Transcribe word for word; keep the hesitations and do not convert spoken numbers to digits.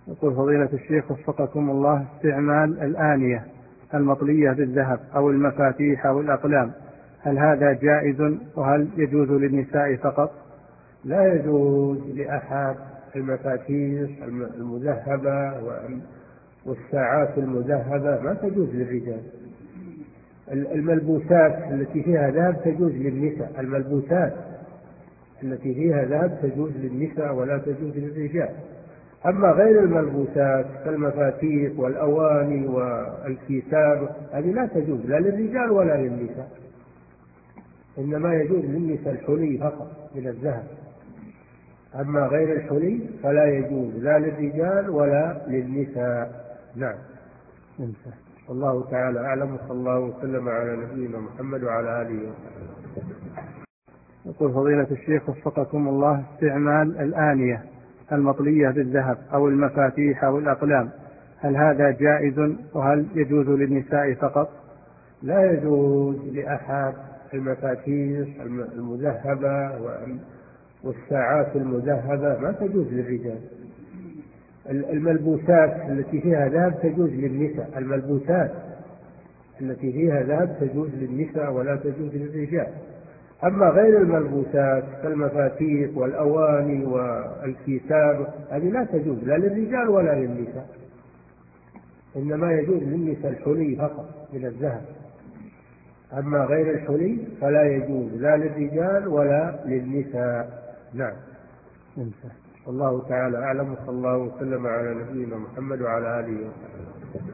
يقول فضيلة الشيخ وفقكم الله، استعمال الآنية المطلية بالذهب أو المفاتيح أو الأقلام، هل هذا جائز وهل يجوز للنساء فقط؟ لا يجوز لأحد. المفاتيح المذهبة والساعات المذهبة ما تجوز للرجال. الملبوسات التي فيها ذهب تجوز للنساء، الملبوسات التي فيها ذهب تجوز للنساء ولا تجوز للرجال. أما غير الملبوسات كالمفاتيح والأواني والكتاب هذه لا تجوز لا للرجال ولا للنساء، إنما يجوز للنساء الحلي فقط من الذهب. أما غير الحلي فلا يجوز لا للرجال ولا للنساء. نعم. والله تعالى أعلم، وصلى الله وسلم على نبينا محمد وعلى آله وصحبه. يقول فضيلة الشيخ وفقكم الله، استعمال الآنية المطلية بالذهب أو المفاتيح أو الأقلام، هل هذا جائز وهل يجوز للنساء فقط؟ لا يجوز لأحد. المفاتيح المذهبة والساعات المذهبة ما تجوز للرجال. الملبوسات التي فيها ذهب تجوز للنساء، الملبوسات التي فيها ذهب تجوز للنساء ولا تجوز للرجال. أما غير الملبوسات كالمفاتيح والأواني والكتاب هذه لا تجوز لا للرجال ولا للنساء، إنما يجوز للنساء الحلي فقط من الذهب. أما غير الحلي فلا يجوز لا للرجال ولا للنساء. نعم. والله تعالى أعلم، وصلى الله وسلم على نبينا محمد وعلى آله وصحبه.